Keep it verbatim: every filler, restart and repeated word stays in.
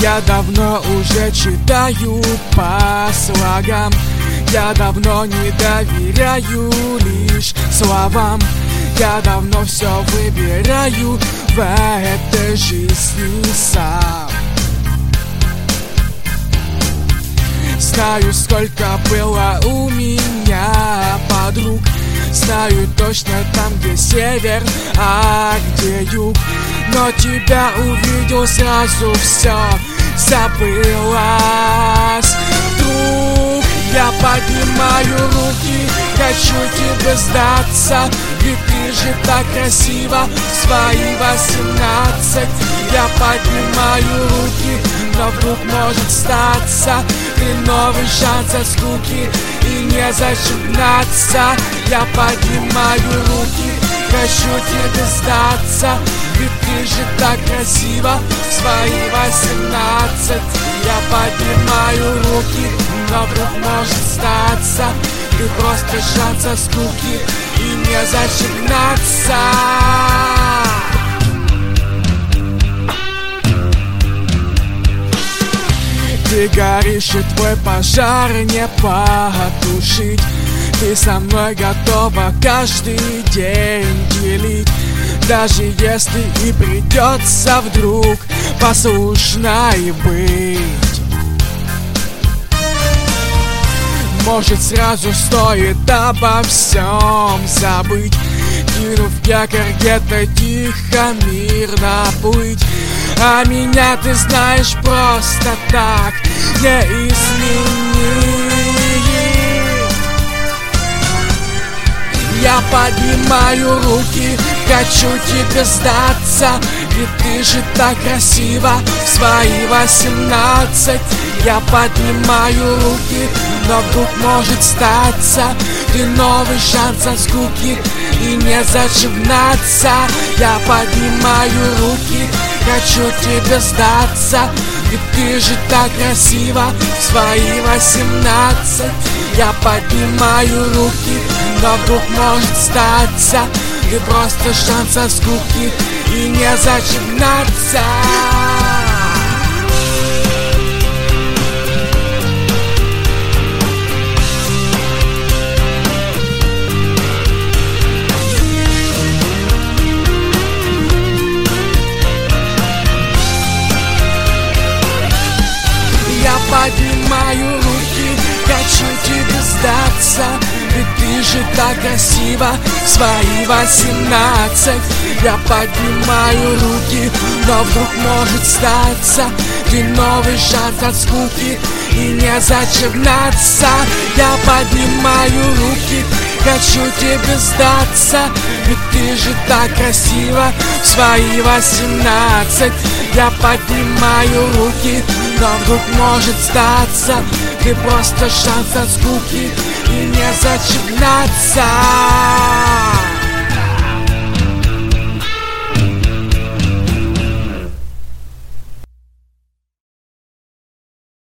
Я давно уже читаю по слогам, я давно не доверяю лишь словам. Я давно все выбираю в этой жизни сам. Знаю, сколько было у меня подруг, знаю точно там, где север, а где юг. Но тебя увидел, сразу все забылось. Друг, я поднимаю руки, хочу тебе сдаться, ведь ты же так красиво в свои восемнадцать. Я поднимаю руки, но вдруг может статься ты новый шанс от скуки, и незачем гнаться. Я поднимаю руки, хочу тебе сдаться, ведь ты же так красиво в свои восемнадцать. Я поднимаю руки, но вдруг может статься ты просто шанс от скуки, и незачем гнаться. Ты горишь, и твой пожар не потушить. Ты со мной готова каждый день делить, даже если и придется вдруг послушной быть. Может, сразу стоит обо всем забыть, кинув якорь, где-то тихо, мирно плыть. А меня, ты знаешь, просто так не изменить. Я поднимаю руки, хочу тебе сдаться, ведь ты же так красиво в свои восемнадцать. Я поднимаю руки, но вдруг может статься ты новый шанс от скуки, и незачем гнаться. Я поднимаю руки, хочу тебе сдаться, ведь ты же так красиво в свои восемнадцать. Я поднимаю руки, но вдруг может статься ты просто шанс от скуки, и незачем гнаться. Я поднимаю руки, хочу тебе сдаться, ведь ты же так красиво в свои восемнадцать. Я поднимаю руки, но вдруг может статься ты новый шанс от скуки, и незачем гнаться. Я поднимаю руки, хочу тебе сдаться, ведь ты же так красиво в свои восемнадцать. Я поднимаю руки, но вдруг может статься ты просто шанс от скуки, и незачем гнаться.